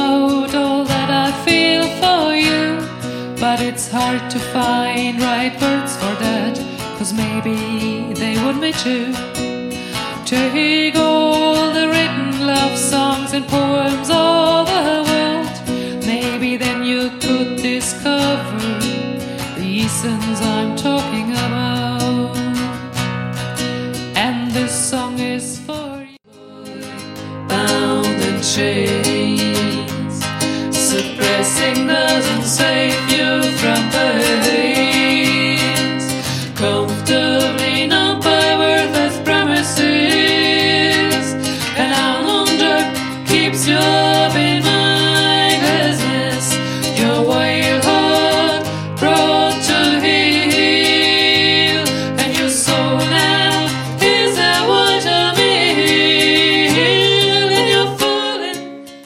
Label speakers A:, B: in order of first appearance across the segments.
A: out all that I feel for you, but it's hard to find right words for that, 'cause maybe they would be too. Take all the written love songs and poems of the world, maybe then you could discover the essence I'm talking about. And this song is for you, bound in chains. Suppressing doesn't save you from pains. Comfortably numb by worthless promises, and under keeps you up in mindlessness. Your wild heart brought to heal, and your soul now is a watermill, and you're falling.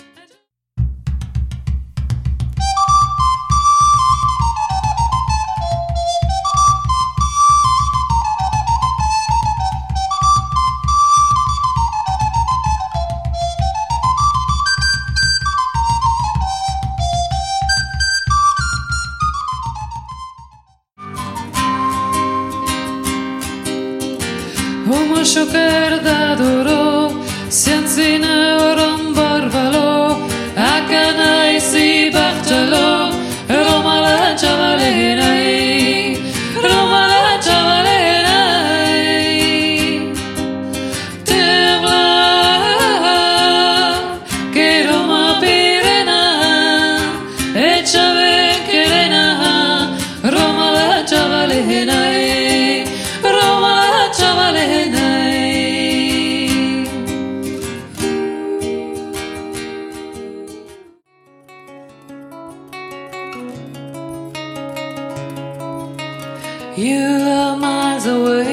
A: Uomo scioccardadoro, sianzina orom barvalo, acanai si bartalo, Roma la giavalenai, Roma la giavalenai. Tevla, che Roma pirena, e ciave che rena, Roma la giavalenai, Roma la giavalenai. You are miles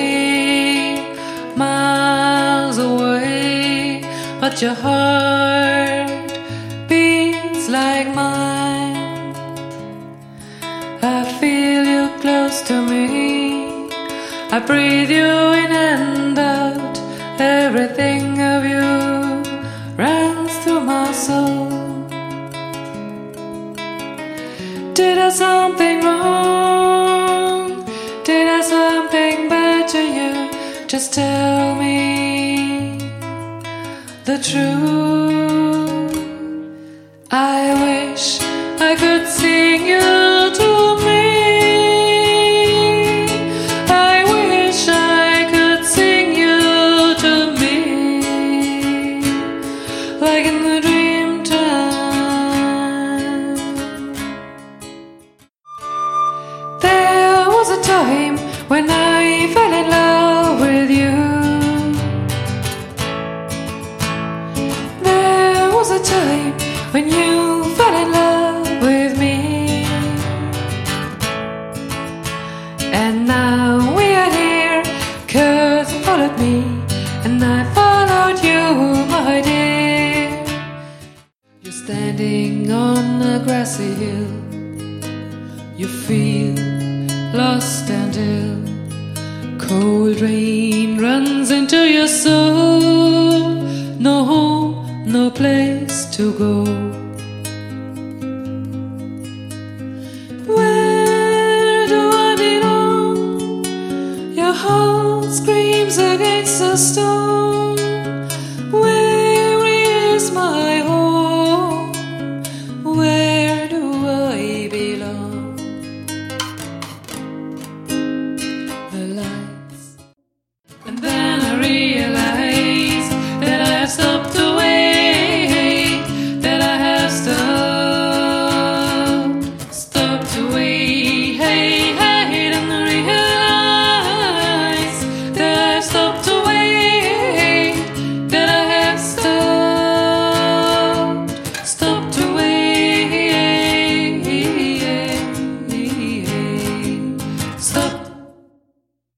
A: away, but your heart beats like mine. I feel you close to me, I breathe you in and out. Everything of you runs through my soul. Did I something wrong? Did I something bad to you? Just tell me the truth. I wish I could sing you to me. I wish I could sing you to me, like in the dream time. There was a time when I fell in love with you. There was a time when you fell in love with me. And now we are here, 'cause you followed me and I followed you, my dear. You're standing on a grassy hill, you feel lost and ill. Cold rain runs into your soul. No home, no place to go.